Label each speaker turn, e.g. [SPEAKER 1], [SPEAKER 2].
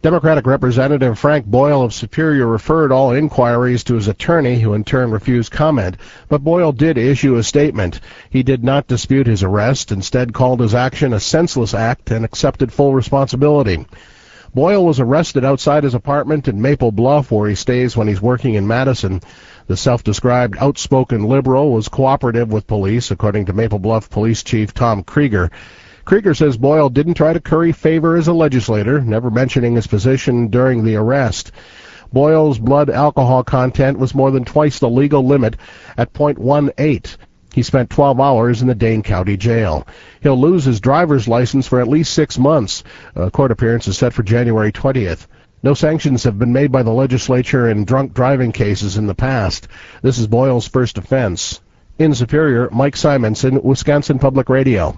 [SPEAKER 1] Democratic Representative Frank Boyle of Superior referred all inquiries to his attorney, who in turn refused comment, but Boyle did issue a statement. He did not dispute his arrest, instead called his action a senseless act and accepted full responsibility. Boyle was arrested outside his apartment in Maple Bluff, where he stays when he's working in Madison. The self-described outspoken liberal was cooperative with police, according to Maple Bluff Police Chief Tom Krieger. Krieger says Boyle didn't try to curry favor as a legislator, never mentioning his position during the arrest. Boyle's blood alcohol content was more than twice the legal limit at 0.18. He spent 12 hours in the Dane County Jail. He'll lose his driver's license for at least 6 months. A court appearance is set for January 20th. No sanctions have been made by the legislature in drunk driving cases in the past. This is Boyle's first offense. In Superior, Mike Simonson, Wisconsin Public Radio.